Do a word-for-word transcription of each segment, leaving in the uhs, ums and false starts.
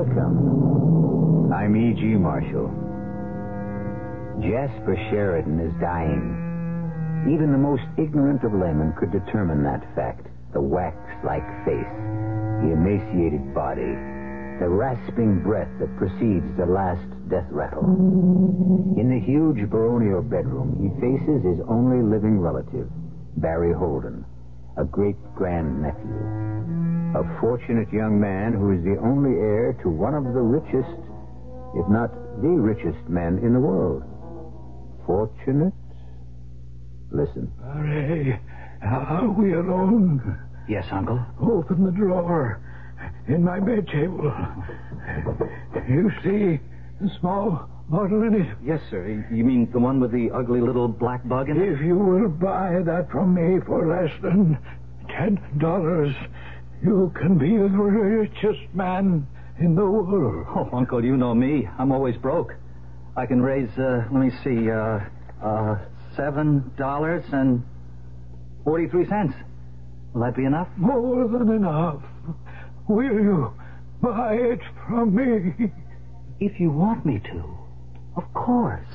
Welcome. I'm E G. Marshall. Jasper Sheridan is dying. Even the most ignorant of laymen could determine that fact. The wax-like face, the emaciated body, the rasping breath that precedes the last death rattle. In the huge baronial bedroom, he faces his only living relative, Barry Holden, a great-grand-nephew. A fortunate young man who is the only heir to one of the richest, if not the richest man in the world. Fortunate? Listen. Barry, are we alone? Yes, Uncle. Open the drawer in my bed table. You see the small bottle in it? Yes, sir. You mean the one with the ugly little black bug in it? If you will buy that from me for less than ten dollars, you can be the richest man in the world. Oh, Uncle, you know me. I'm always broke. I can raise, uh, let me see, uh, uh, seven dollars and forty-three cents. Will that be enough? More than enough. Will you buy it from me? If you want me to, of course.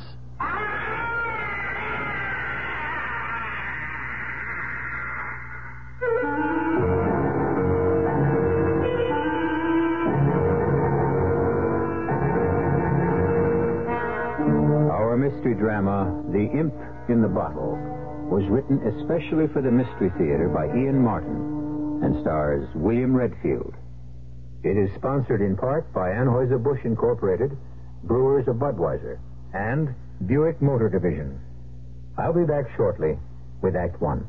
Our mystery drama, The Imp in the Bottle, was written especially for the Mystery Theater by Ian Martin and stars William Redfield. It is sponsored in part by Anheuser-Busch Incorporated, Brewers of Budweiser, and Buick Motor Division. I'll be back shortly with Act One.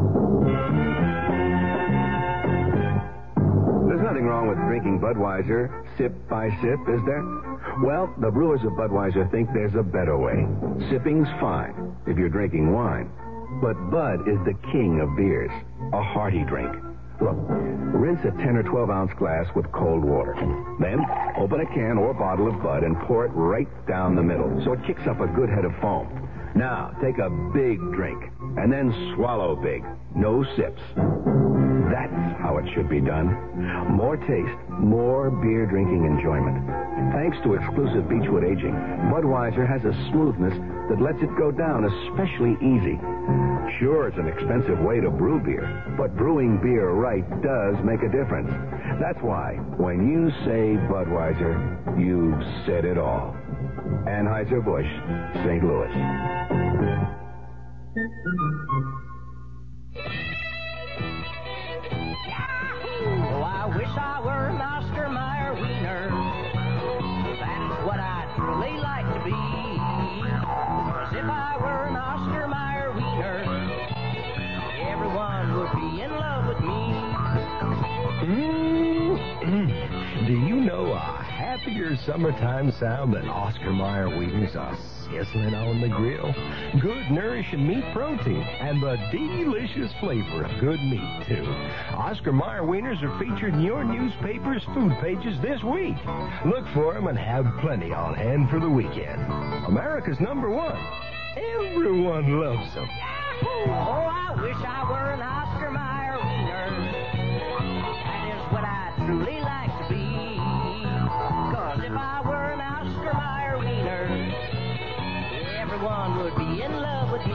There's nothing wrong with drinking Budweiser sip by sip, is there? Well, the Brewers of Budweiser think there's a better way. Sipping's fine if you're drinking wine. But Bud is the king of beers, a hearty drink. Look, rinse a ten or twelve ounce glass with cold water. Then open a can or bottle of Bud and pour it right down the middle so it kicks up a good head of foam. Now, take a big drink and then swallow big. No sips. That's how it should be done. More taste, more beer drinking enjoyment. Thanks to exclusive Beechwood aging, Budweiser has a smoothness that lets it go down especially easy. Sure, it's an expensive way to brew beer, but brewing beer right does make a difference. That's why, when you say Budweiser, you've said it all. Anheuser-Busch, Saint Louis. Oh, I wish I were an Oscar Mayer wiener. That's what I'd really like to be. 'Cause if I were an Oscar Mayer wiener, everyone would be in love with me. Mm-hmm. Do you know a happier summertime sound than Oscar Mayer wieners are sizzling on the grill? Good, nourishing meat protein and the delicious flavor of good meat, too. Oscar Mayer wieners are featured in your newspaper's food pages this week. Look for them and have plenty on hand for the weekend. America's number one. Everyone loves them. Oh, I wish I were an Oscar Mayer wiener. That is what I'd truly like to be. 'Cause if I were an Oscar Mayer wiener, everyone would be in love with me.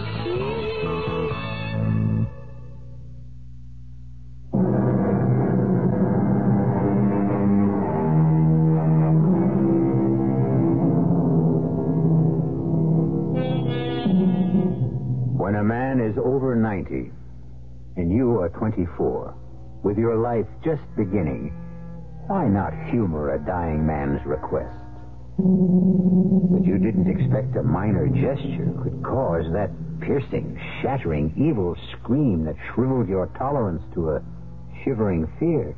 When a man is over ninety and you are twenty-four, with your life just beginning, why not humor a dying man's request? But you didn't expect a minor gesture could cause that piercing, shattering, evil scream that shriveled your tolerance to a shivering fear.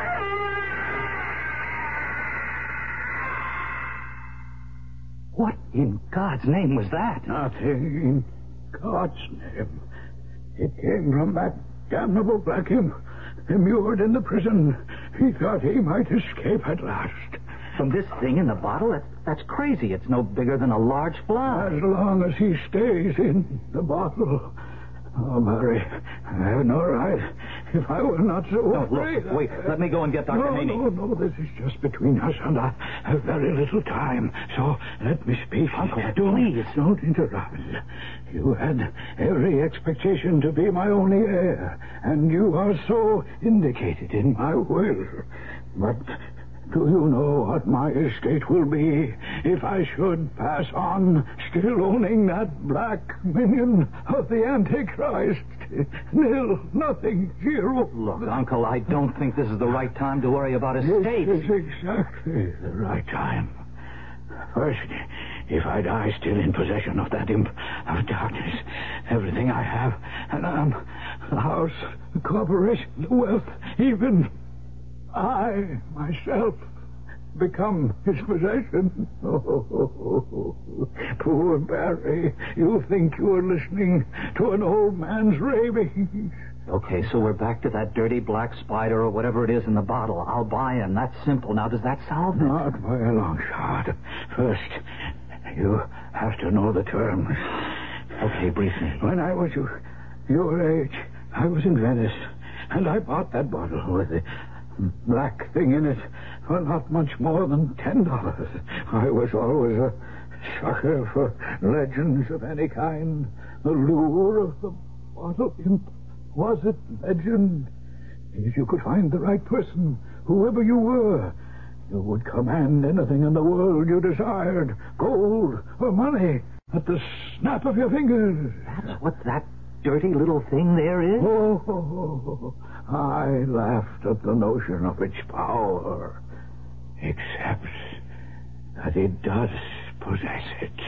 What in God's name was that? Nothing in God's name. It came from that damnable black imp immured in the prison. He thought he might escape at last. From this thing in the bottle? That's, that's crazy. It's no bigger than a large fly. As long as he stays in the bottle, Oh, Barry, I have no right. If I were not so No, afraid... look, wait. Let me go and get Doctor No, Haney. no, no, this is just between us, and I have very little time. So let me speak. Uncle, don't, please. Don't interrupt. You had every expectation to be my only heir, and you are so indicated in my will. But... do you know what my estate will be if I should pass on still owning that black minion of the Antichrist? Nil, nothing, zero. Look, Uncle, I don't think this is the right time to worry about estate. This is exactly the right time. First, if I die still in possession of that imp of darkness, everything I have, and um, the house, the corporation, the wealth, even... I, myself, become his possession. Oh, poor Barry, you think you're listening to an old man's ravings. Okay, so we're back to that dirty black spider or whatever it is in the bottle. I'll buy him. That's simple. Now, does that solve it? Not by a long shot. First, you have to know the terms. Okay, brief me. When I was your, your age, I was in Venice, and I bought that bottle with the black thing in it for not much more than ten dollars. I was always a sucker for legends of any kind. The lure of the bottle imp was it legend. If you could find the right person, whoever you were, you would command anything in the world you desired, gold or money, at the snap of your fingers. That's what that dirty little thing there is? Oh, oh, oh, oh. I laughed at the notion of its power, except that it does possess it.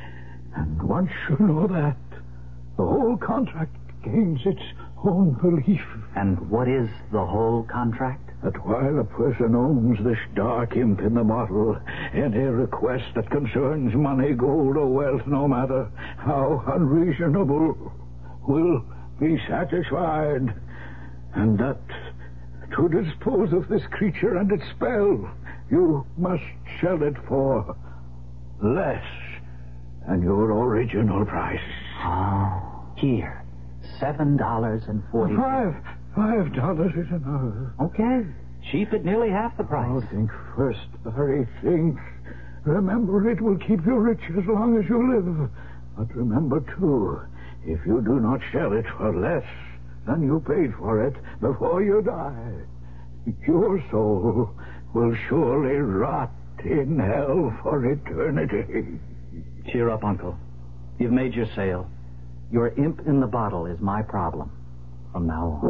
And once you know that, the whole contract gains its own belief. And what is the whole contract? That while a person owns this dark imp in the bottle, any request that concerns money, gold, or wealth, no matter how unreasonable, will be satisfied. And that to dispose of this creature and its spell, you must sell it for less than your original price. Oh, here. Seven dollars and forty cents. Five. Five dollars is enough. Okay. Cheap at nearly half the price. Oh, think first, Barry, think. Remember, it will keep you rich as long as you live. But remember, too, if you do not sell it for less than you paid for it before you die, your soul will surely rot in hell for eternity. Cheer up, Uncle. You've made your sale. Your imp in the bottle is my problem from now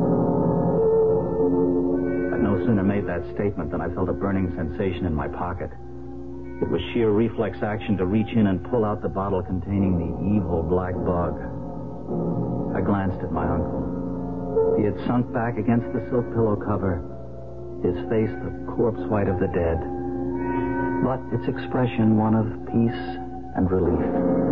on. I'd no sooner made that statement than I felt a burning sensation in my pocket. It was sheer reflex action to reach in and pull out the bottle containing the evil black bug. I glanced at my uncle. He had sunk back against the silk pillow cover, his face the corpse white of the dead, but its expression one of peace and relief.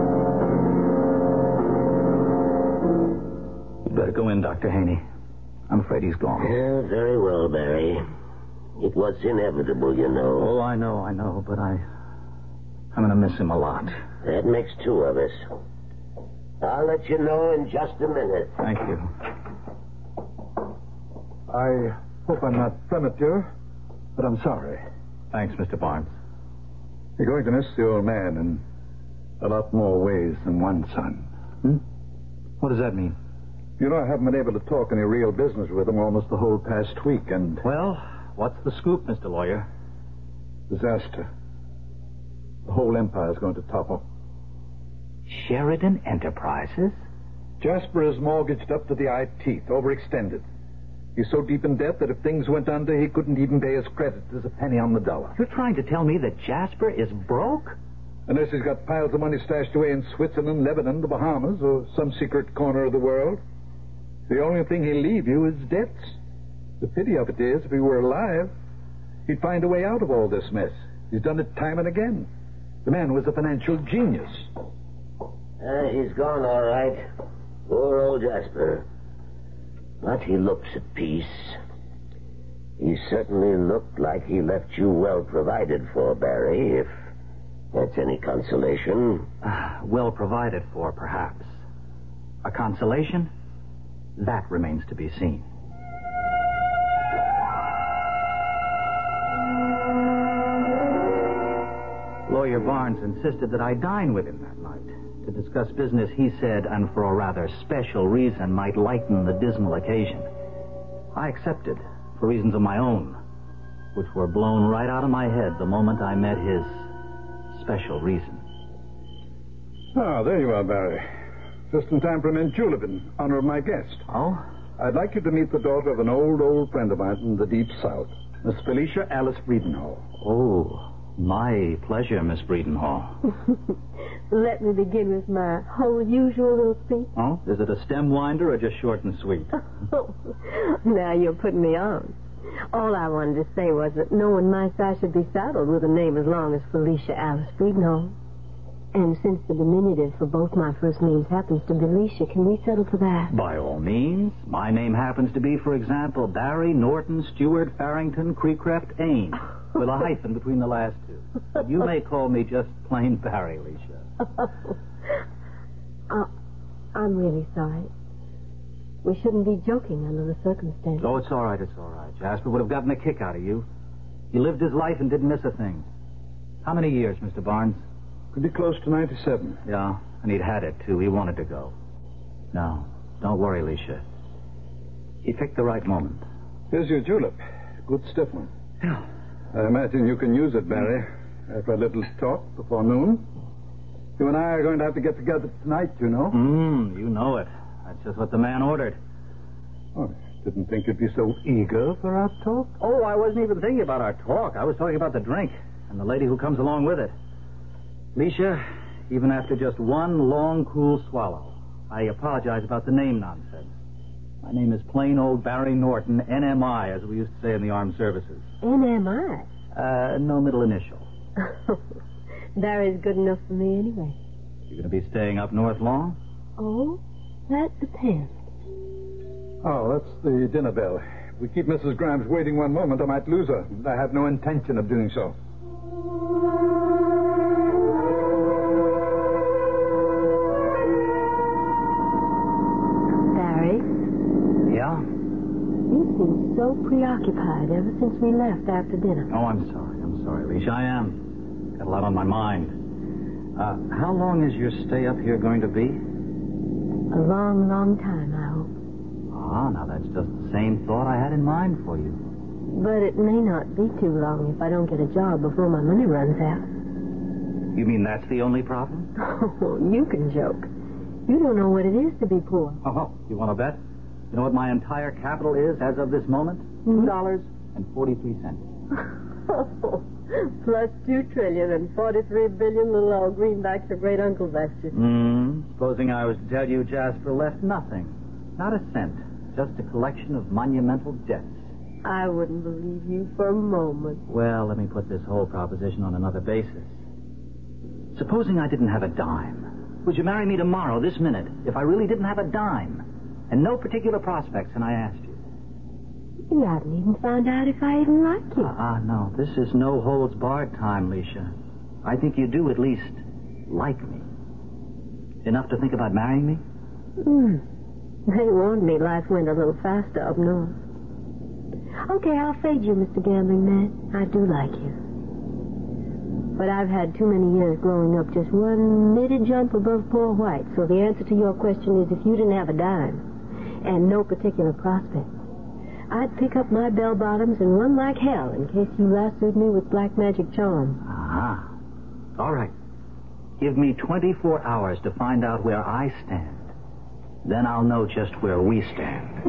You'd better go in, Doctor Haney. I'm afraid he's gone. Yeah, very well, Barry. It was inevitable, you know. Oh, I know, I know, but I... I'm going to miss him a lot. That makes two of us. I'll let you know in just a minute. Thank you. I hope I'm not premature, but I'm sorry. Thanks, Mister Barnes. You're going to miss the old man in a lot more ways than one, son. Hmm? What does that mean? You know, I haven't been able to talk any real business with him almost the whole past week, and... Well, what's the scoop, Mister Lawyer? Disaster. The whole empire's going to topple. Sheridan Enterprises? Jasper is mortgaged up to the eye teeth, overextended. He's so deep in debt that if things went under, he couldn't even pay his creditors a penny on the dollar. You're trying to tell me that Jasper is broke? Unless he's got piles of money stashed away in Switzerland, Lebanon, the Bahamas, or some secret corner of the world. The only thing he'll leave you is debts. The pity of it is, if he were alive, he'd find a way out of all this mess. He's done it time and again. The man was a financial genius. Uh, he's gone, all right. Poor old Jasper. But he looks at peace. He certainly looked like he left you well provided for, Barry, if that's any consolation. Uh, well provided for, perhaps. A consolation? That remains to be seen. Lawyer Barnes insisted that I dine with him that night to discuss business he said, and for a rather special reason, might lighten the dismal occasion. I accepted, for reasons of my own, which were blown right out of my head the moment I met his special reason. Ah, there you are, Barry. Just in time for a mint julep in honor of my guest. Oh? I'd like you to meet the daughter of an old, old friend of mine from the deep south, Miss Felicia Alice Breedenhall. Oh, my pleasure, Miss Breedenhall. Let me begin with my whole usual little speech. Oh? Is it a stem winder or just short and sweet? Now you're putting me on. All I wanted to say was that no one my size should be saddled with a name as long as Felicia Alice Breedenhall. And since the diminutive for both my first names happens to be Alicia, can we settle for that? By all means. My name happens to be, for example, Barry Norton Stewart Farrington Creecreft Ain, with a hyphen between the last two. But you may call me just plain Barry, Alicia. uh, I'm really sorry. We shouldn't be joking under the circumstances. Oh, it's all right, it's all right. Jasper would have gotten a kick out of you. He lived his life and didn't miss a thing. How many years, Mister Barnes? Could be close to ninety-seven. Yeah, and he'd had it, too. He wanted to go. No, don't worry, Alicia. He picked the right moment. Here's your julep. Good stiff one. Yeah. I imagine you can use it, Barry, after a little talk before noon. You and I are going to have to get together tonight, you know. Mmm, you know it. That's just what the man ordered. Oh, I didn't think you'd be so eager for our talk. Oh, I wasn't even thinking about our talk. I was talking about the drink and the lady who comes along with it. Alicia, even after just one long, cool swallow, I apologize about the name nonsense. My name is plain old Barry Norton, N M I, as we used to say in the armed services. N M I? Uh, no middle initial. Barry's good enough for me anyway. You going to be staying up north long? Oh, that depends. Oh, that's the dinner bell. If we keep Missus Grimes waiting one moment, I might lose her. I have no intention of doing so. You seem so preoccupied ever since we left after dinner. Oh, I'm sorry. I'm sorry, Alicia. I am. Got a lot on my mind. Uh, how long is your stay up here going to be? A long, long time, I hope. Ah, now that's just the same thought I had in mind for you. But it may not be too long if I don't get a job before my money runs out. You mean that's the only problem? Oh, you can joke. You don't know what it is to be poor. Oh, you want to bet? You know what my entire capital is as of this moment? Two dollars and forty-three cents. Plus two trillion and forty-three billion little old greenbacks your great uncle left you. Hmm. Supposing I was to tell you Jasper left nothing, not a cent, just a collection of monumental debts. I wouldn't believe you for a moment. Well, let me put this whole proposition on another basis. Supposing I didn't have a dime, would you marry me tomorrow, this minute, if I really didn't have a dime? And no particular prospects, and I asked you. You haven't even found out if I even like you. Ah, uh, no. This is no holds barred time, Alicia. I think you do at least like me. Enough to think about marrying me? Hmm. They warned me life went a little faster up north. Okay, I'll fade you, Mister Gambling Man. I do like you. But I've had too many years growing up just one knitted jump above poor white, so the answer to your question is if you didn't have a dime and no particular prospect, I'd pick up my bell-bottoms and run like hell in case you lassoed me with black magic charms. Ah. All right. Give me twenty-four hours to find out where I stand. Then I'll know just where we stand.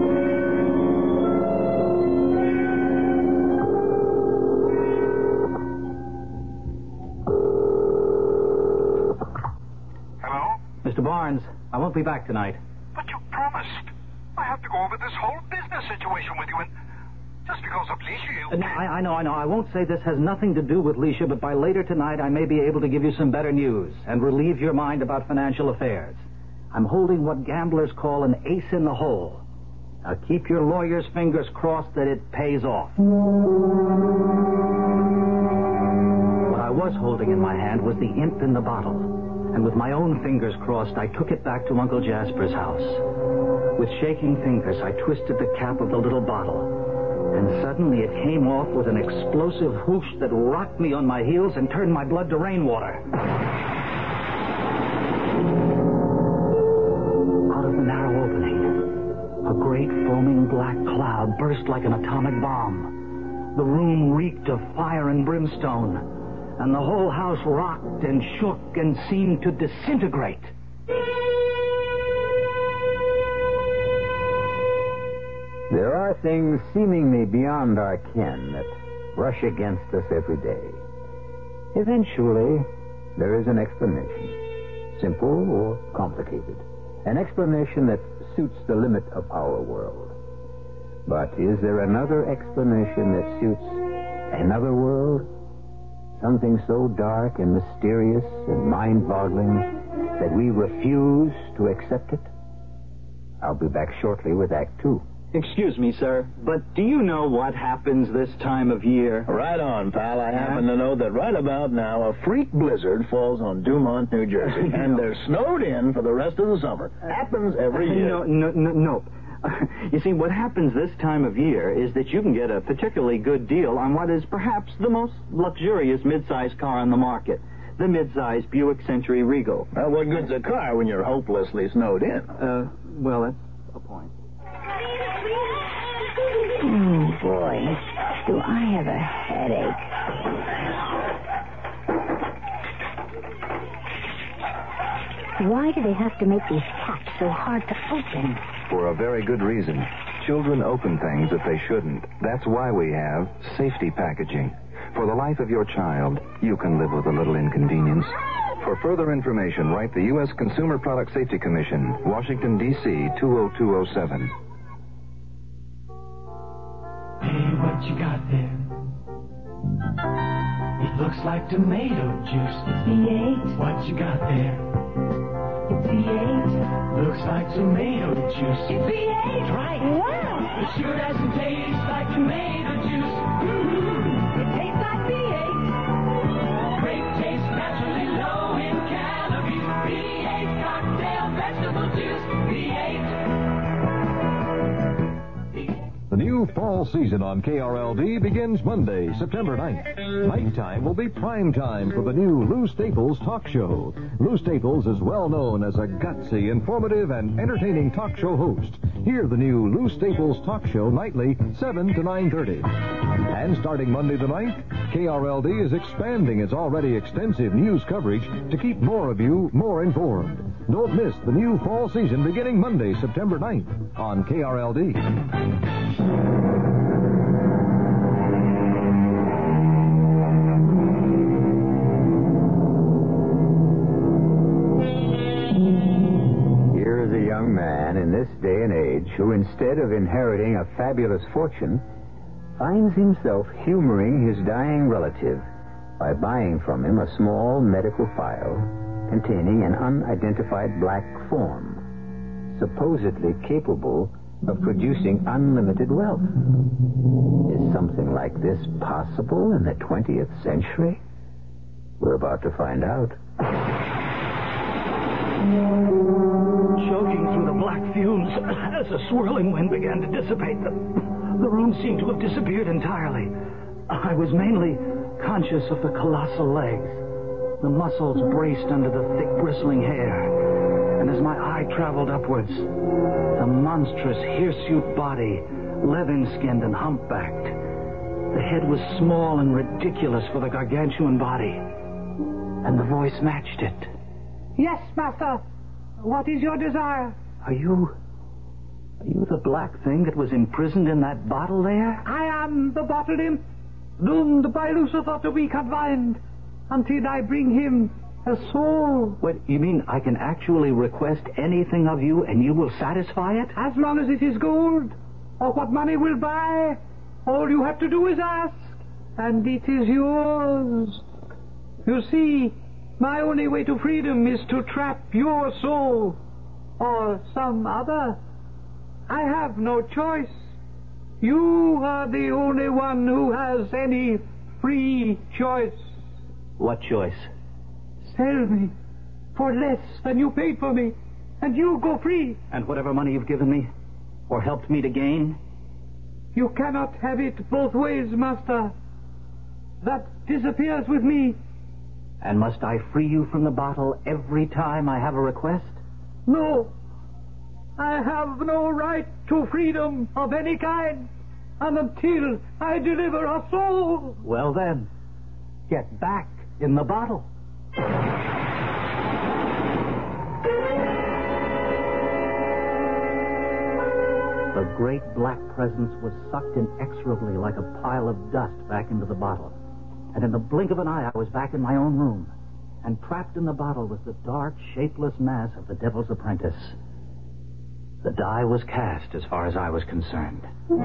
Hello? Mister Barnes, I won't be back tonight. But you promised. I have to go over this whole business situation with you, and just because of Leisha, you... Uh, no, I, I know, I know. I won't say this has nothing to do with Leisha, but by later tonight I may be able to give you some better news and relieve your mind about financial affairs. I'm holding what gamblers call an ace in the hole. Now keep your lawyer's fingers crossed that it pays off. What I was holding in my hand was the imp in the bottle. and with my own fingers crossed, I took it back to Uncle Jasper's house. With shaking fingers, I twisted the cap of the little bottle, and suddenly it came off with an explosive whoosh that rocked me on my heels and turned my blood to rainwater. Out of the narrow opening, a great foaming black cloud burst like an atomic bomb. The room reeked of fire and brimstone, and the whole house rocked and shook and seemed to disintegrate. There are things seemingly beyond our ken that brush against us every day. Eventually, there is an explanation, simple or complicated, an explanation that suits the limit of our world. But is there another explanation that suits another world? Something so dark and mysterious and mind-boggling that we refuse to accept it? I'll be back shortly with Act Two. Excuse me, sir, but do you know what happens this time of year? Right on, pal. I happen to know that right about now a freak blizzard falls on Dumont, New Jersey, and they're snowed in for the rest of the summer. Happens every year. No, no, no, no. You see, what happens this time of year is that you can get a particularly good deal on what is perhaps the most luxurious mid-sized car on the market, the mid-sized Buick Century Regal. Well, what good's a car when you're hopelessly snowed in? Uh, well, that's a point. Oh, boy, do I have a headache. Why do they have to make these caps so hard to open? For a very good reason. Children open things that they shouldn't. That's why we have safety packaging. For the life of your child, you can live with a little inconvenience. For further information, write the U S Consumer Product Safety Commission, Washington, D C two oh two oh seven. Hey, what you got there? It looks like tomato juice. It's V eight. What you got there? It's V eight. Looks like tomato juice. It's V eight. Right. Wow. It sure doesn't taste like tomato juice. Mm-hmm. It tastes like V eight. Great taste, naturally low in calories. V eight cocktail vegetable juice. V eight. The new fall season on K R L D begins Monday, September ninth. Nighttime will be prime time for the new Lou Staples talk show. Lou Staples is well known as a gutsy, informative, and entertaining talk show host. Hear the new Lou Staples talk show nightly, seven to nine thirty. And starting Monday the ninth, K R L D is expanding its already extensive news coverage to keep more of you more informed. Don't miss the new fall season beginning Monday, September ninth on K R L D. Here is a young man in this day and age who, instead of inheriting a fabulous fortune, finds himself humoring his dying relative by buying from him a small medical file containing an unidentified black form, supposedly capable of producing unlimited wealth. Is something like this possible in the twentieth century? We're about to find out. Choking through the black fumes as a swirling wind began to dissipate, the, the room seemed to have disappeared entirely. I was mainly conscious of the colossal legs, the muscles braced under the thick bristling hair, and as my eye traveled upwards, the monstrous hirsute body, leaden-skinned and humpbacked. The head was small and ridiculous for the gargantuan body, and the voice matched it. Yes, master. What is your desire? Are you... Are you the black thing that was imprisoned in that bottle there? I am the bottle imp, doomed by Lucifer to be confined until I bring him a soul. What, you mean I can actually request anything of you and you will satisfy it? As long as it is gold, or what money will buy, all you have to do is ask, and it is yours. You see, my only way to freedom is to trap your soul, or some other. I have no choice. You are the only one who has any free choice. What choice? Sell me. for less than you paid for me, and you go free. And whatever money you've given me, or helped me to gain? You cannot have it both ways, master. That disappears with me. And must I free you from the bottle every time I have a request? No. I have no right to freedom of any kind, and until I deliver a soul. Well then, get back in the bottle. The great black presence was sucked inexorably like a pile of dust back into the bottle. And in the blink of an eye, I was back in my own room. And trapped in the bottle was the dark, shapeless mass of the Devil's Apprentice. The die was cast as far as I was concerned.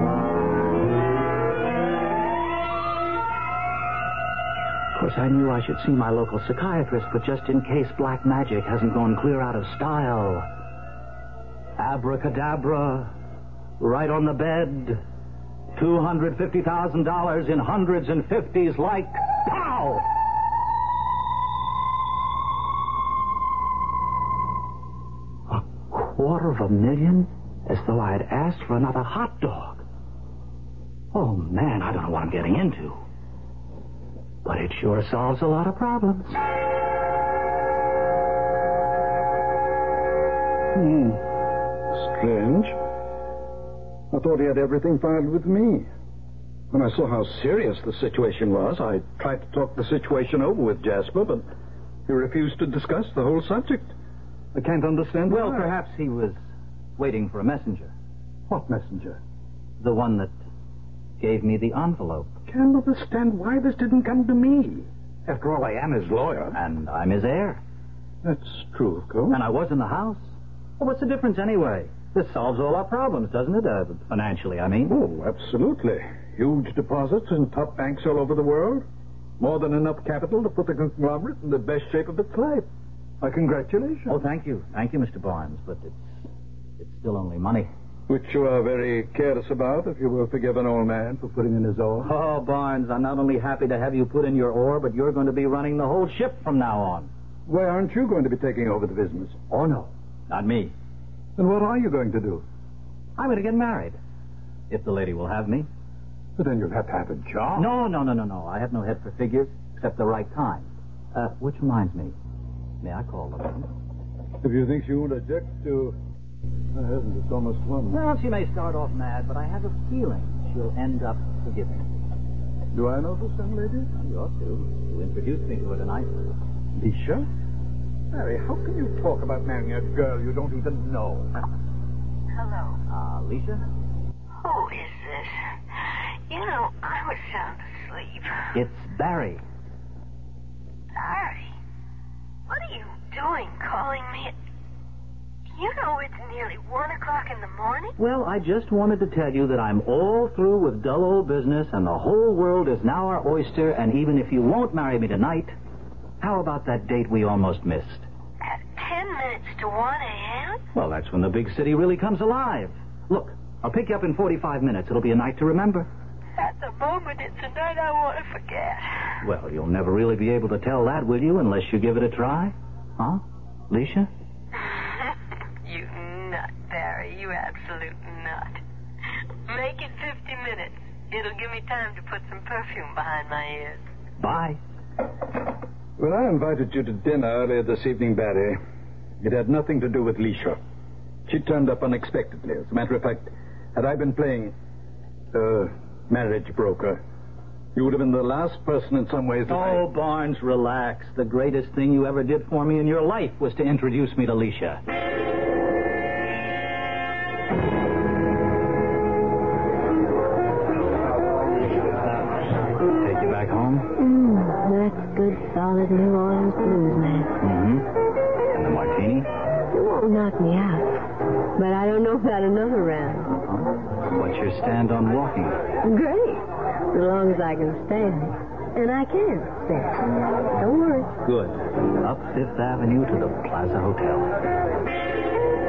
Of course, I knew I should see my local psychiatrist, but just in case black magic hasn't gone clear out of style. Abracadabra, right on the bed. two hundred fifty thousand dollars in hundreds and fifties like pow! A quarter of a million? As though I had asked for another hot dog. Oh, man, I don't know what I'm getting into. But it sure solves a lot of problems. Hmm. Strange. I thought he had everything filed with me. When I saw how serious the situation was, I tried to talk the situation over with Jasper, but he refused to discuss the whole subject. I can't understand Well, why. perhaps he was waiting for a messenger. What messenger? The one that gave me the envelope. Can't understand why this didn't come to me. After all, I am his lawyer. And I'm his heir. That's true, of course. And I was in the house. Well, what's the difference anyway? This solves all our problems, doesn't it? Uh, financially, I mean. Oh, absolutely. Huge deposits in top banks all over the world. More than enough capital to put the conglomerate in the best shape of its life. My congratulations. Oh, thank you. Thank you, Mister Barnes. But it's, it's still only money. Which you are very careless about, if you will forgive an old man for putting in his oar. Oh, Barnes, I'm not only happy to have you put in your oar, but you're going to be running the whole ship from now on. Why aren't you going to be taking over the business? Oh, no. Not me. Then what are you going to do? I'm going to get married. If the lady will have me. But then you'll have to have a job. No, no, no, no, no. I have no head for figures, except the right kind. Uh, which reminds me. May I call the lady? If you think she won't object to... I haven't. It's almost one. Well, she may start off mad, but I have a feeling she'll end up forgiving. Do I know this young lady? Well, you ought to. You introduced me to her tonight. Leisha? Mary, how can you talk about marrying a girl you don't even know? Hello. Ah, uh, Leisha? Who is this? You know, I was sound asleep. It's Barry. Barry? What are you doing calling me at... You know it's nearly one o'clock in the morning? Well, I just wanted to tell you that I'm all through with dull old business, and the whole world is now our oyster, and even if you won't marry me tonight, how about that date we almost missed? At ten minutes to one a.m.? Well, that's when the big city really comes alive. Look, I'll pick you up in forty-five minutes. It'll be a night to remember. At the moment, it's a night I want to forget. Well, you'll never really be able to tell that, will you, unless you give it a try? Huh, Leisha? You nut, Barry. You absolute nut. Make it fifty minutes. It'll give me time to put some perfume behind my ears. Bye. When I invited you to dinner earlier this evening, Barry, it had nothing to do with Leisha. She turned up unexpectedly. As a matter of fact, had I been playing uh, marriage broker, you would have been the last person in some ways that Oh, I... Barnes, relax. The greatest thing you ever did for me in your life was to introduce me to Leisha. Take you back home? Mm, that's good, solid New Orleans blues, man. Mm-hmm. And the martini? It won't knock me out. But I don't know about another round. Oh. What's your stand on walking? Great. As long as I can stand. And I can stand. Don't worry. Good. Up Fifth Avenue to the Plaza Hotel.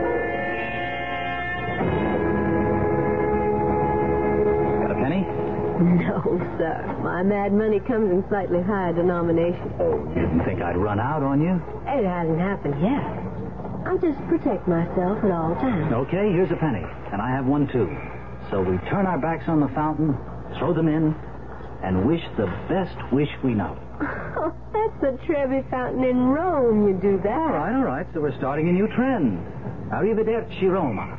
Got a penny? No, sir. My mad money comes in slightly higher denominations. Oh, you didn't think I'd run out on you? It hasn't happened yet. I just protect myself at all times. Okay, here's a penny. And I have one, too. So we turn our backs on the fountain, throw them in, and wish the best wish we know. Oh, that's the Trevi Fountain in Rome. You do that. All right, all right. So we're starting a new trend. Arrivederci, Roma.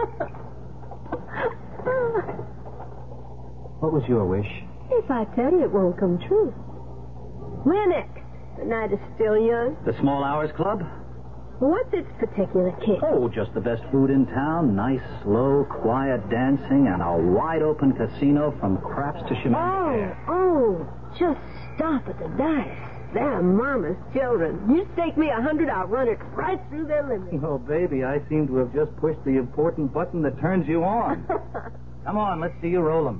What was your wish? If I tell you, it won't come true. Where next? The night is still young. The Small Hours Club? What's its particular kick? Oh, just the best food in town, nice, slow, quiet dancing, and a wide-open casino from craps to shenanigans. Oh, oh, just stop at the dice. They're Mama's children. You stake me a hundred, I'll run it right through their limit. Oh, baby, I seem to have just pushed the important button that turns you on. Come on, let's see you roll them.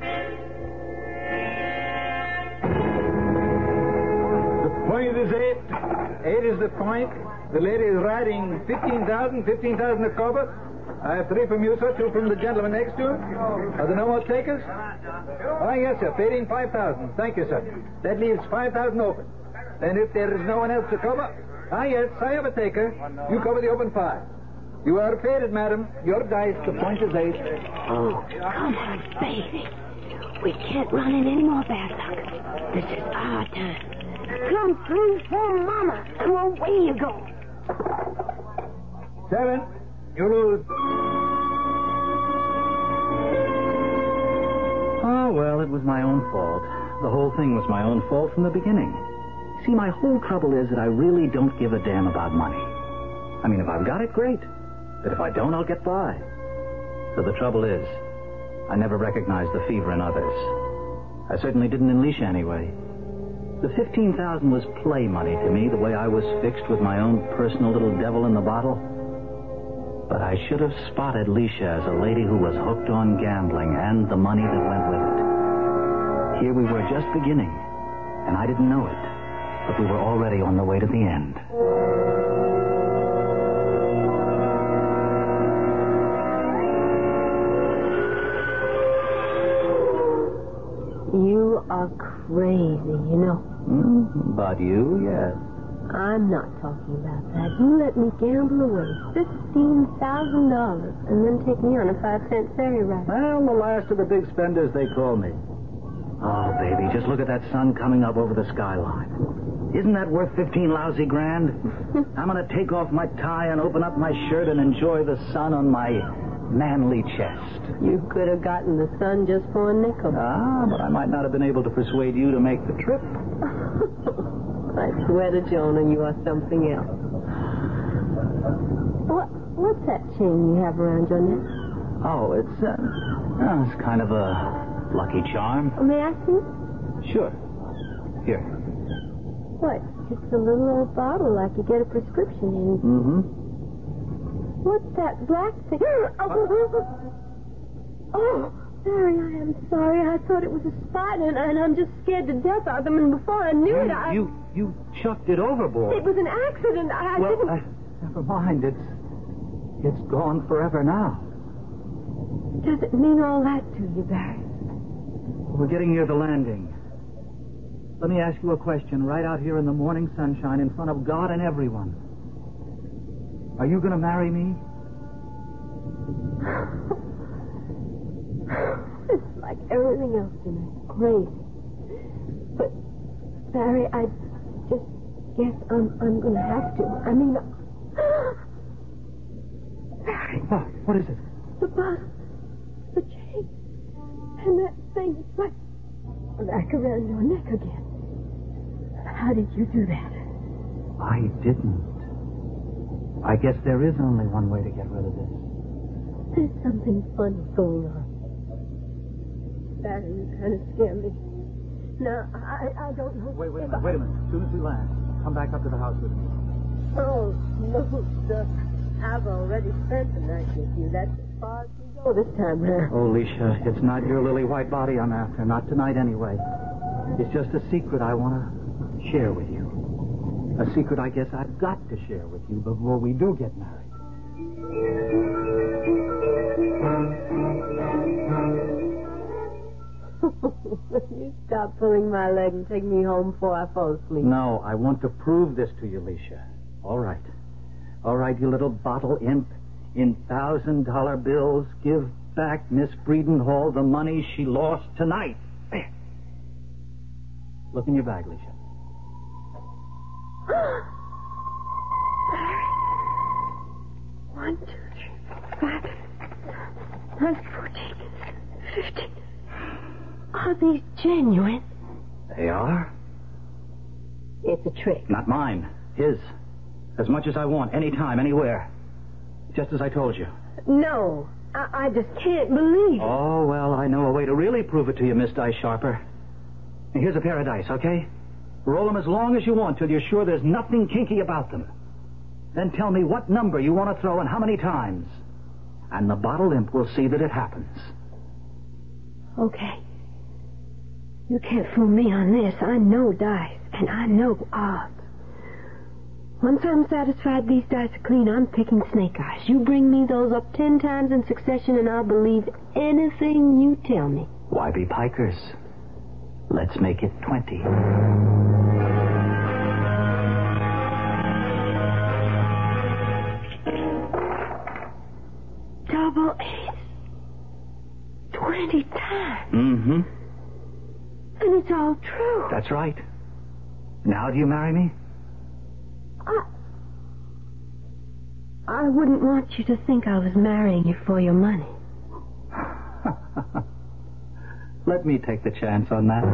The point is eight. Eight is the point. The lady is riding fifteen thousand, fifteen thousand a cover. I have three from you, sir, two from the gentleman next to him. Are there no more takers? Oh, yes, sir. Fading five thousand. Thank you, sir. That leaves five thousand open. And if there is no one else to cover, ah, yes, I have a taker. You cover the open five. You are faded, madam. Your dice, the point is eight. Oh, come on, baby. We can't run in any more bad luck. This is our time. Come through for Mama, and away you go. Seven. You lose. Oh, well, it was my own fault. The whole thing was my own fault from the beginning. See, my whole trouble is that I really don't give a damn about money. I mean, if I've got it, great. But if I don't, I'll get by. So the trouble is, I never recognized the fever in others. I certainly didn't in Leisha anyway. The fifteen thousand was play money to me, the way I was fixed with my own personal little devil in the bottle. But I should have spotted Leisha as a lady who was hooked on gambling and the money that went with it. Here we were just beginning, and I didn't know it, but we were already on the way to the end. You are crazy, you know. Mm, but you, yes. I'm not talking about that. You let me gamble away fifteen thousand dollars and then take me on a five-cent ferry ride. Well, the last of the big spenders, they call me. Oh, baby, just look at that sun coming up over the skyline. Isn't that worth fifteen lousy grand? I'm going to take off my tie and open up my shirt and enjoy the sun on my manly chest. You could have gotten the sun just for a nickel. Ah, but I might not have been able to persuade you to make the trip. I swear to Jonah, you are something else. What, what's that chain you have around your neck? Oh, it's, uh, oh, it's kind of a lucky charm. Oh, may I see? Sure. Here. What? Just a little old bottle like you get a prescription in. Mm-hmm. What's that black thing? Oh, oh, Barry, I am sorry. I thought it was a spider, and, and I'm just scared to death of them. And before I knew you, it, I... You, you chucked it overboard. It was an accident. I, I well, didn't... Uh, never mind. It's, it's gone forever now. Does it mean all that to you, Barry? We're getting near the landing. Let me ask you a question right out here in the morning sunshine in front of God and everyone. Are you going to marry me? It's like everything else in me. Crazy. But, Barry, I just guess I'm I'm going to have to. I mean... Barry. What? What is it? The bottle. The chain. And that thing is right back around your neck again. How did you do that? I didn't. I guess there is only one way to get rid of this. There's something funny going on. Barry, you kind of scare me. Now, I, I don't know... Wait, wait a minute, wait a minute. As soon as we land, come back up to the house with me. Oh, no, sir. I've already spent the night with you. That's as far as we go this time round. Oh, Leisha, it's not your lily white body I'm after. Not tonight, anyway. It's just a secret I want to share with you. A secret I guess I've got to share with you before we do get married. You stop pulling my leg and take me home before I fall asleep. No, I want to prove this to you, Alicia. All right. All right, you little bottle imp. In thousand-dollar bills, give back Miss Breedenhall the money she lost tonight. There. Look in your bag, Alicia. One, two, three, four, five, nine, fourteen, fifteen. Are these genuine? They are? It's a trick. Not mine. His. As much as I want, anytime, anywhere. Just as I told you. No. I, I just can't believe it. Oh, well, I know a way to really prove it to you, Miss Dice Sharper. And here's a pair of dice, okay? Roll them as long as you want till you're sure there's nothing kinky about them. Then tell me what number you want to throw and how many times. And the bottle imp will see that it happens. Okay. You can't fool me on this. I know dice, and I know odds. Once I'm satisfied these dice are clean, I'm picking snake eyes. You bring me those up ten times in succession, and I'll believe anything you tell me. Why be pikers? Let's make it twenty. Double eights. Twenty times. Mm-hmm. And it's all true. That's right. Now do you marry me? I... I wouldn't want you to think I was marrying you for your money. Let me take the chance on that.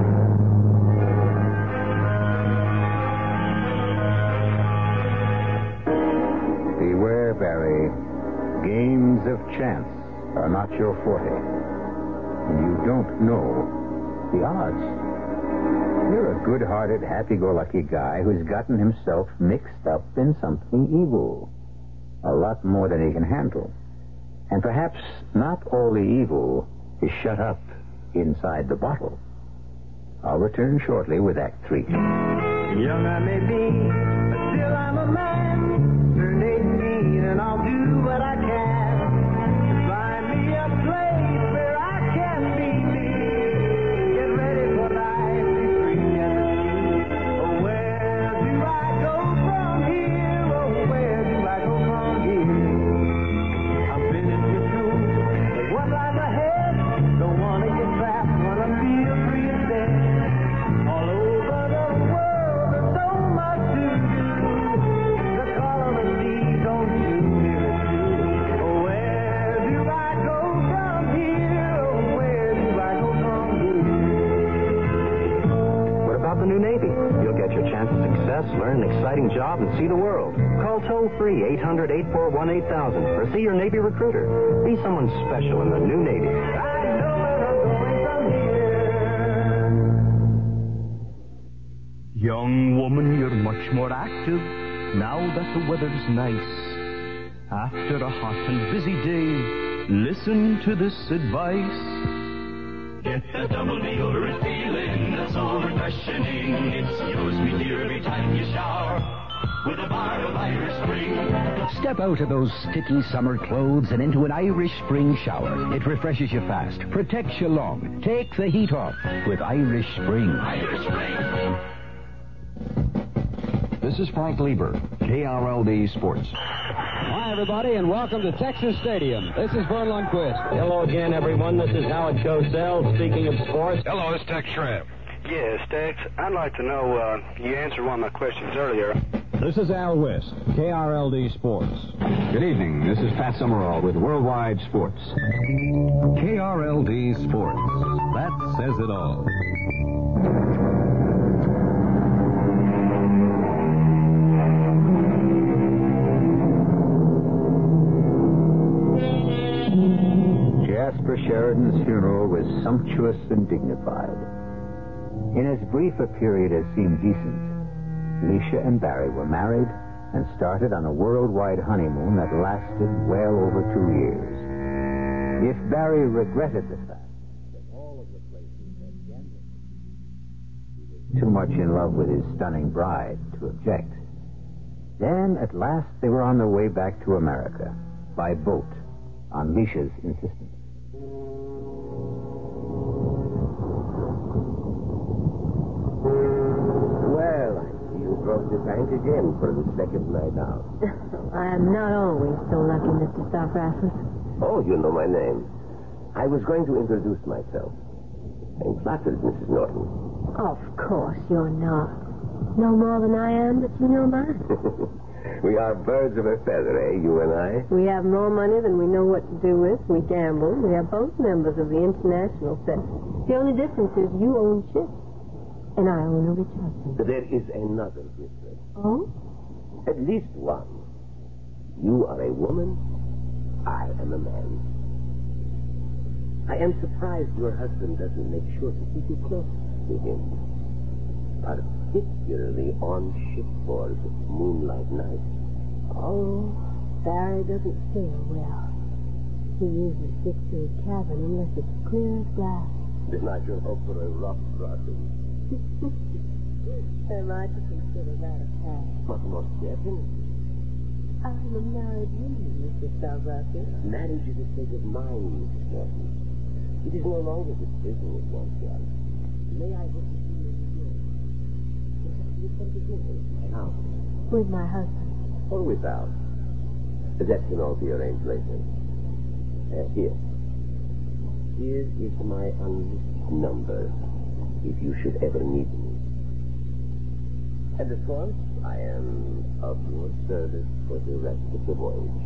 Beware, Barry. Games of chance are not your forte. And you don't know the odds. You're a good-hearted, happy-go-lucky guy who's gotten himself mixed up in something evil. A lot more than he can handle. And perhaps not all the evil is shut up inside the bottle. I'll return shortly with Act Three. Young I may be, but still I'm a man. Turn eighteen and I'll do what I can. Find me a place where I can be me. Get ready for life, be free and free. Oh, where do I go from here? Oh, where do I go from here? I'm finished with school, but what lies ahead? Don't want to get trapped, want to feel free instead. All over the world, there's so much to do. The call of the sea don't do near as true. Oh, where do I go from here? Oh, where do I go from here? What about the new Navy? You'll get your chance of success, learn an exciting job, and see the world. Call toll-free eight hundred, eight four one, eight thousand or see your Navy recruiter. Be someone special in the new Navy. I know where I'm going from here. Young woman, you're much more active now that the weather's nice. After a hot and busy day, listen to this advice. Get the double deodorant feeling that's so refreshing. It's yours, me dear, every time you shower with a bar of Irish Spring. Step out of those sticky summer clothes and into an Irish Spring shower. It refreshes you fast, protects you long. Take the heat off with Irish Spring. Irish Spring. This is Frank Lieber, K R L D Sports. Hi, everybody, and welcome to Texas Stadium. This is Vern Lundquist. Hello again, everyone. This is Howard Cosell, speaking of sports. Hello, it's Tex Schramm. Yes, Tex. I'd like to know, uh, you answered one of my questions earlier. This is Al West, K R L D Sports. Good evening. This is Pat Summerall with Worldwide Sports. K R L D Sports. That says it all. Jasper Sheridan's funeral was sumptuous and dignified. In as brief a period as seemed decent, Alicia and Barry were married and started on a worldwide honeymoon that lasted well over two years. If Barry regretted the fact that all of the places had gambling, he was too much in love with his stunning bride to object. Then, at last, they were on their way back to America, by boat, on Alicia's insistence. robbed the bank again for the second night out. I am not always so lucky, Mister Stockrasmus. Oh, you know my name. I was going to introduce myself. I'm flattered, Missus Norton. Of course you're not. No more than I am, but you know mine. We are birds of a feather, eh, you and I? We have more money than we know what to do with. We gamble. We are both members of the international set. The only difference is you own ships, and I own a rich husband. There is another difference. Oh? At least one. You are a woman. I am a man. I am surprised your husband doesn't make sure to keep you close to him. Particularly on shipboard moonlight nights. Oh, Barry doesn't sail well. He usually sticks to his cabin unless it's clear as glass. Then I shall hope for a rough crossing. Am I to consider that a pass? But most definitely. I'm a married woman, Mister Stockrasmus. Marriage is a state of mind, Missus Norton. It is no longer the business one does. May I hope to see you in New York? You come to visit my house. With my husband. Or without. That can all be arranged later. Uh, here. Here is my unlisted number, if you should ever need me. And of course, I am of your service for the rest of the voyage.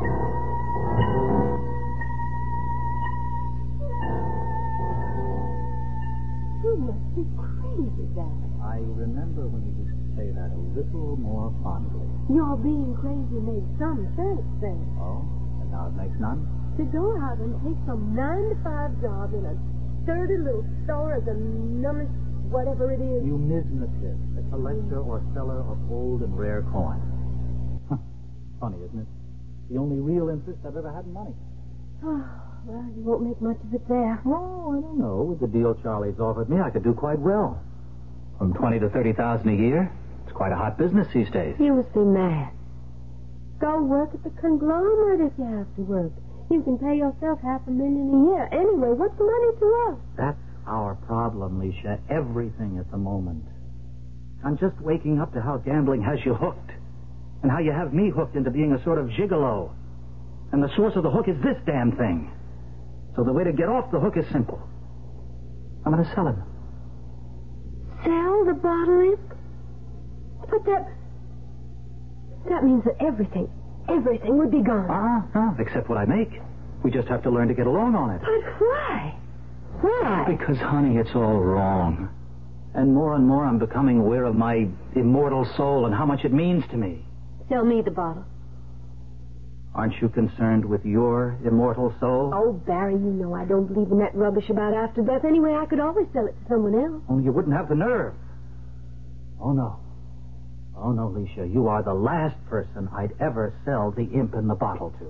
You must be crazy, Dad. I remember when you used to say that a little more fondly. Your being crazy made some sense then. Oh? And now it makes none? To go out and take some nine to five job in a sturdy little store as a numbers, whatever it is. You numismatist, a collector or seller of old and rare coins. Huh. Funny, isn't it? The only real interest I've ever had in money. Oh, well, you won't make much of it there. Oh, I don't know. With the deal Charlie's offered me, I could do quite well. From twenty to thirty thousand a year. It's quite a hot business these days. You must be mad. Go work at the conglomerate if you have to work. You can pay yourself half a million a year. Anyway, what's money to us? That's our problem, Leisha. Everything at the moment. I'm just waking up to how gambling has you hooked. And how you have me hooked into being a sort of gigolo. And the source of the hook is this damn thing. So the way to get off the hook is simple. I'm going to sell him. Sell the bottle imp? But that... That means that everything, everything would be gone. Uh-huh. Except what I make. We just have to learn to get along on it. But why? Why? Because, honey, it's all wrong. And more and more I'm becoming aware of my immortal soul and how much it means to me. Sell me the bottle. Aren't you concerned with your immortal soul? Oh, Barry, you know I don't believe in that rubbish about after death. Anyway, I could always sell it to someone else. Only you wouldn't have the nerve. Oh, no. Oh, no, Leisha. You are the last person I'd ever sell the imp in the bottle to.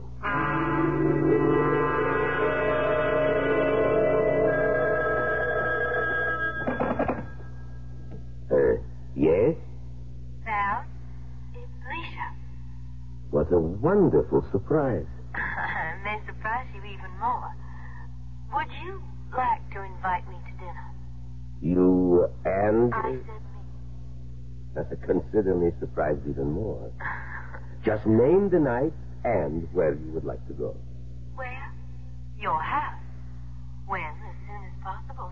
Uh, yes? Val, it's Leisha. What a wonderful surprise. May surprise you even more. Would you like to invite me to dinner? You and... I said me. Consider me surprised even more. Just name the night and where you would like to go. Where? Your house. When? As soon as possible.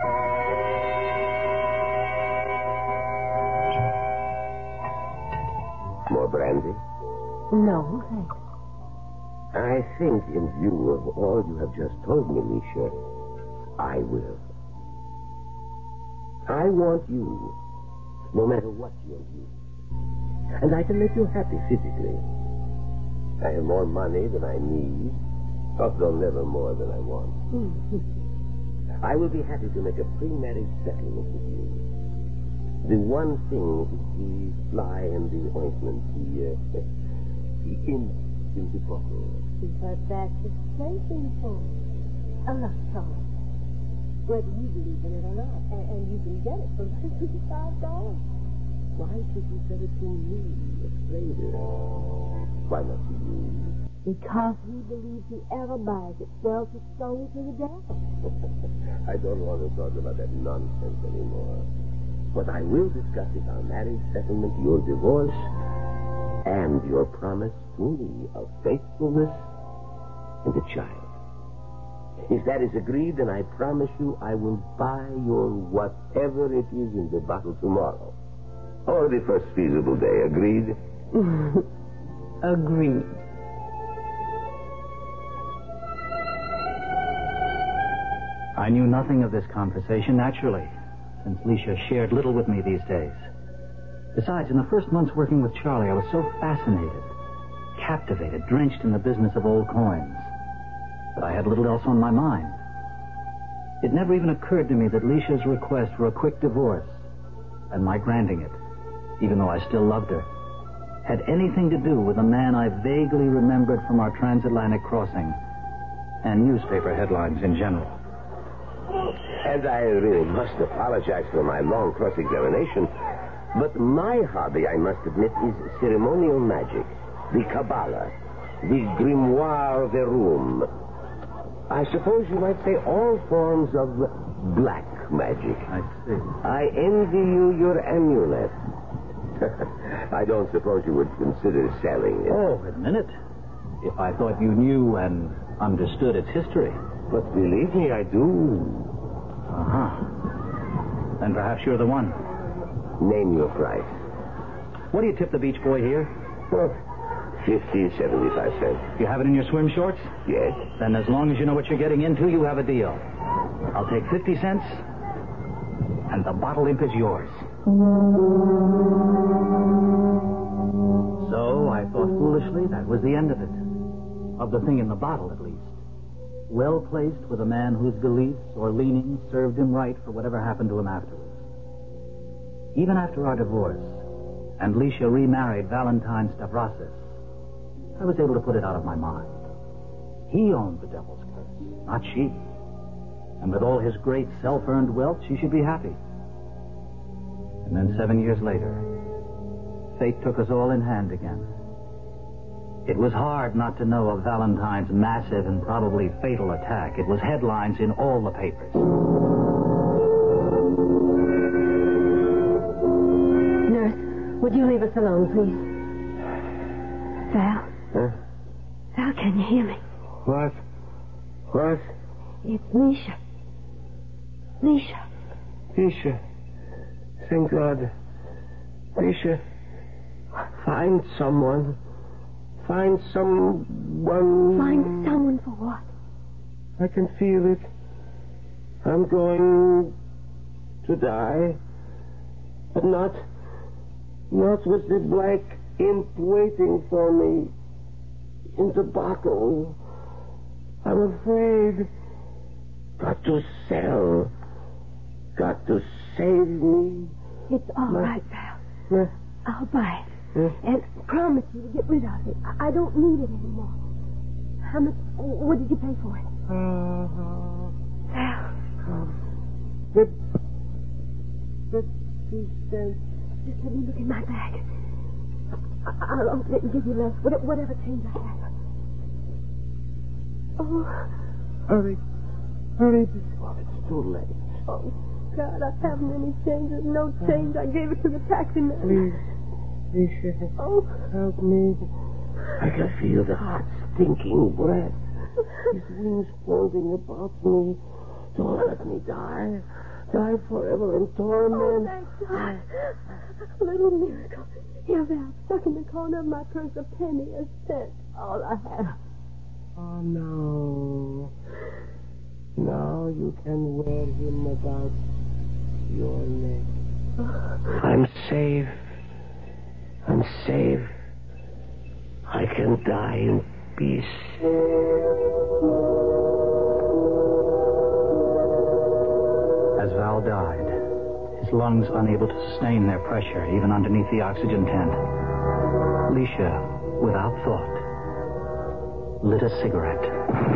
More brandy? No, thanks. I think, in view of all you have just told me, Leisha, I will. I want you, no matter what your view. And I can make you happy physically. I have more money than I need, although never more than I want. I will be happy to make a pre-marriage settlement with you. The one thing is the fly in the ointment, the, uh, the imp in the bottle. But that's a plaything for a love song. Whether you believe in it or not. And, and you can get it for fifty-five dollars. Why should you sell it to me, a stranger? Why not to you? Because he believes whoever buys it sells his soul to the devil. I don't want to talk about that nonsense anymore. But I will discuss it, our marriage settlement, your divorce, and your promise to me of faithfulness and a child. If that is agreed, then I promise you I will buy your whatever it is in the bottle tomorrow. Or the first feasible day. Agreed? Agreed. I knew nothing of this conversation, naturally, since Leisha shared little with me these days. Besides, in the first months working with Charlie, I was so fascinated, captivated, drenched in the business of old coins, that I had little else on my mind. It never even occurred to me that Leisha's request for a quick divorce, and my granting it, even though I still loved her, had anything to do with a man I vaguely remembered from our transatlantic crossing and newspaper headlines in general. And I really must apologize for my long cross-examination, but my hobby, I must admit, is ceremonial magic, the Kabbalah, the Grimoire Verum. I suppose you might say all forms of black magic. I see. I envy you your amulet. I don't suppose you would consider selling it. Oh, admit it. If I thought you knew and understood its history. But believe me, I do. Uh-huh. Then perhaps you're the one. Name your price. What do you tip the beach boy here? Oh, fifty, seventy-five cents. You have it in your swim shorts? Yes. Then as long as you know what you're getting into, you have a deal. I'll take fifty cents, and the bottle imp is yours. So I thought foolishly that was the end of it. Of the thing in the bottle, at least. Well placed with a man whose beliefs or leanings served him right for whatever happened to him afterwards. Even after our divorce, and Leisha remarried Valentine Stavrasis, I was able to put it out of my mind. He owned the devil's curse, not she. And with all his great self-earned wealth, she should be happy. And then seven years later, fate took us all in hand again. It was hard not to know of Valentine's massive and probably fatal attack. It was headlines in all the papers. Nurse, would you leave us alone, please? Val? Huh? Val, can you hear me? What? What? It's Leisha. Leisha. Leisha. Thank God. Leisha, find someone. Find someone... Find someone for what? I can feel it. I'm going to die. But not... Not with the black imp waiting for me in the bottle. I'm afraid. Got to sell. Got to save me. It's all My... right, Val. Huh? I'll buy it. Huh? And promise you to get rid of it. I, I don't need it anymore. How much... What did you pay for it? Uh, Val. The... Fifty cents. Just let me look in my bag. I, I'll open it and give you less. Whatever, whatever change I have. Oh. Hurry. Hurry before it's too late. Oh, God, I haven't any change. There's no change. I gave it to the taxi man. Please. Leisha, oh. help me. I can feel the hot, stinking breath. His wings folding about me. Don't let me die. Die forever in torment. Oh, thank God. A little miracle. Here, Val, stuck in the corner of my purse, a penny, a cent. All I have. Oh, no. Now you can wear him about your neck. I'm safe. I'm safe. I can die in peace. As Val died, his lungs unable to sustain their pressure even underneath the oxygen tent, Leisha, without thought, lit a cigarette.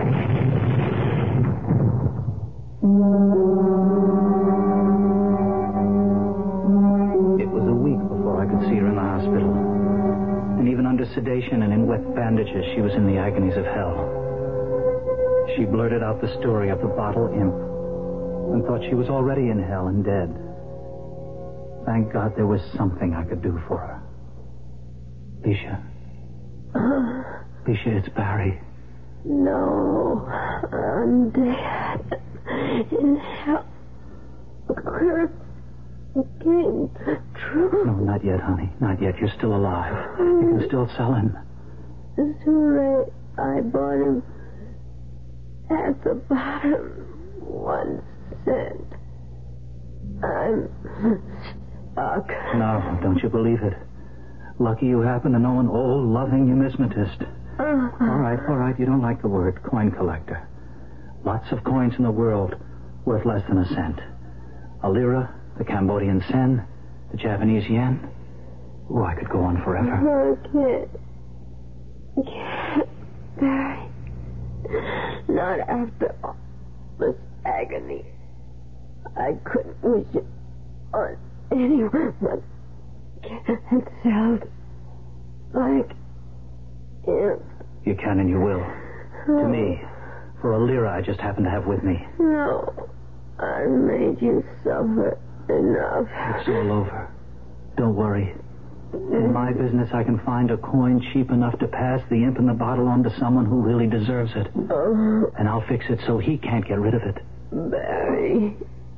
It was a week before I could see her in the hospital. And even under sedation and in wet bandages, she was in the agonies of hell. She blurted out the story of the bottle imp and thought she was already in hell and dead. Thank God there was something I could do for her. Alicia. Alicia, it's Barry. No, I'm dead. In hell. Curse came true. No, not yet, honey. Not yet. You're still alive. You can still sell him. It's too late. I bought him at the bottom. One cent. I'm stuck. No, don't you believe it. Lucky you happen to know an old, loving numismatist. Uh, all right, all right. You don't like the word coin collector. Lots of coins in the world worth less than a cent. A lira, the Cambodian sen, the Japanese yen. Oh, I could go on forever. I can't. I can't, Barry. Not after all this agony. I couldn't wish it on anyone but himself. Like him. You can and you will. Oh. To me. For a lira I just happen to have with me. No. I made you suffer enough. It's all over. Don't worry. In my business, I can find a coin cheap enough to pass the imp in the bottle on to someone who really deserves it. Oh. And I'll fix it so he can't get rid of it. Barry.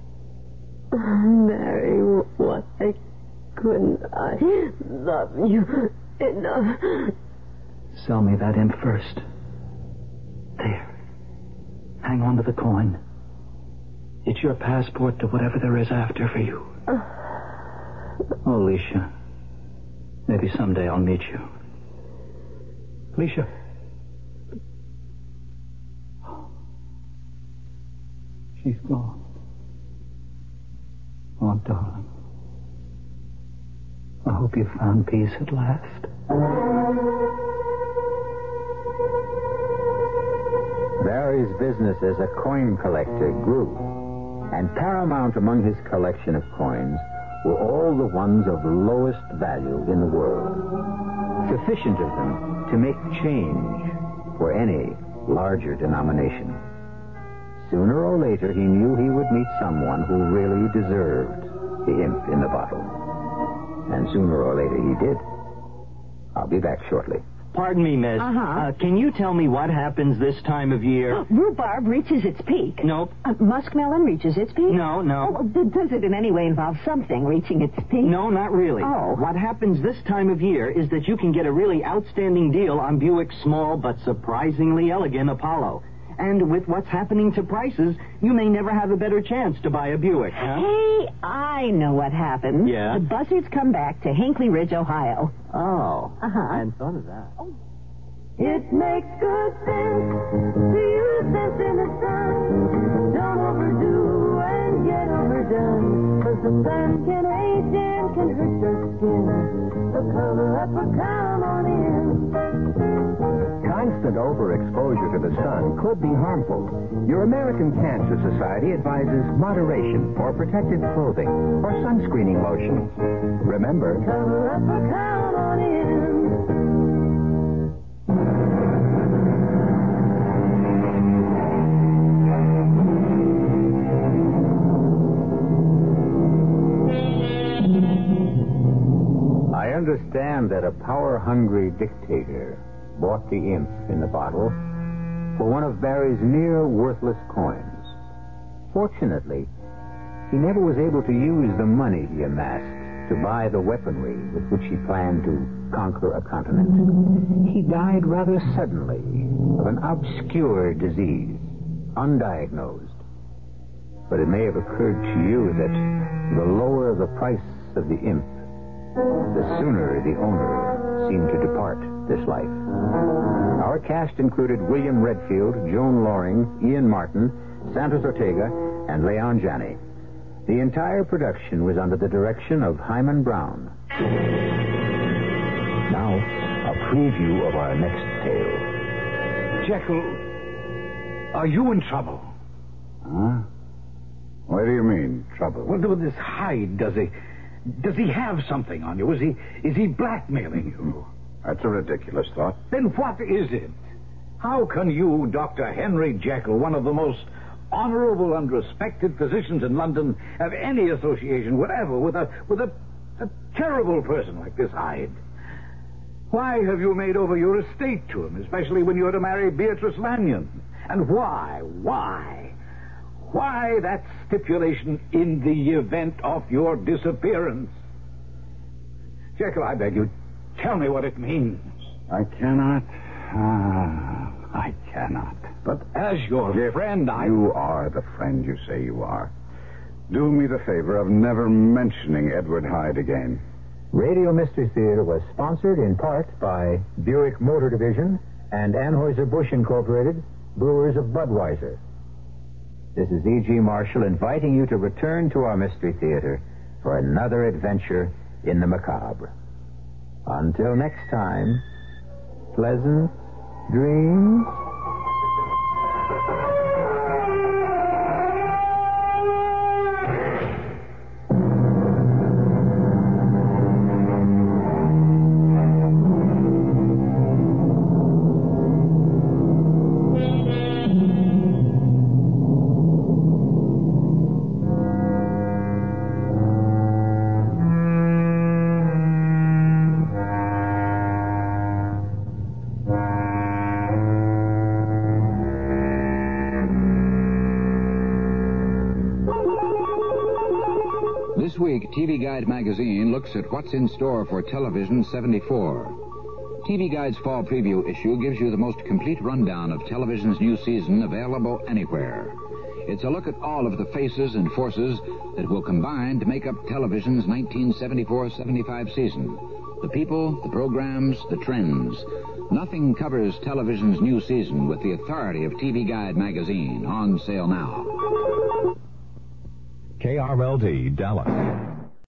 Barry, why couldn't I love you enough? Sell me that imp first. There. Hang on to the coin. It's your passport to whatever there is after for you. Oh, Alicia. Maybe someday I'll meet you. Alicia. She's gone. Oh, darling. I hope you found peace at last. Barry's business as a coin collector grew, and paramount among his collection of coins were all the ones of lowest value in the world, sufficient of them to make change for any larger denomination. Sooner or later, he knew he would meet someone who really deserved the imp in the bottle. And sooner or later he did. I'll be back shortly. Pardon me, miss. Uh-huh. Uh, can you tell me what happens this time of year? Rhubarb reaches its peak. Nope. Uh, muskmelon reaches its peak? No, no. Oh, d- does it in any way involve something reaching its peak? No, not really. Oh. What happens this time of year is that you can get a really outstanding deal on Buick's small but surprisingly elegant Apollo. And with what's happening to prices, you may never have a better chance to buy a Buick, huh? Hey, I know what happens. Yeah? The buzzards come back to Hinkley Ridge, Ohio. Oh. Uh-huh. I hadn't thought of that. Oh. It makes good sense to use this in the sun. Don't overdo and get overdone. Cause the sun can age and can hurt your skin. So cover up or come on in. Constant overexposure to the sun could be harmful. Your American Cancer Society advises moderation for protective clothing or sunscreening lotions. Remember, cover up or come on in. I understand that a power-hungry dictator bought the imp in the bottle for one of Barry's near-worthless coins. Fortunately, he never was able to use the money he amassed to buy the weaponry with which he planned to conquer a continent. He died rather suddenly of an obscure disease, undiagnosed. But it may have occurred to you that the lower the price of the imp, the sooner the owner seemed to depart this life. Our cast included William Redfield, Joan Loring, Ian Martin, Santos Ortega, and Leon Janney. The entire production was under the direction of Hyman Brown. Now, a preview of our next tale. Jekyll, are you in trouble? Huh? What do you mean, trouble? Well, with this Hyde, does he... Does he have something on you? Is he... Is he blackmailing you? That's a ridiculous thought. Then what is it? How can you, Doctor Henry Jekyll, one of the most honorable and respected physicians in London have any association whatever with a with a, a terrible person like this Hyde? Why have you made over your estate to him, especially when you're to marry Beatrice Lanyon? And why, why, why that stipulation in the event of your disappearance? Jekyll, I beg you, tell me what it means. I cannot. Ah, I cannot. But as your If friend, I... You are the friend you say you are. Do me the favor of never mentioning Edward Hyde again. Radio Mystery Theater was sponsored in part by Buick Motor Division and Anheuser-Busch Incorporated, brewers of Budweiser. This is E G. Marshall inviting you to return to our Mystery Theater for another adventure in the macabre. Until next time, pleasant dreams. This week, T V Guide magazine looks at what's in store for Television seventy-four. T V Guide's fall preview issue gives you the most complete rundown of television's new season available anywhere. It's a look at all of the faces and forces that will combine to make up television's nineteen seventy-four seventy-five season. The people, the programs, the trends. Nothing covers television's new season with the authority of T V Guide magazine. On sale now. K R L D, Dallas.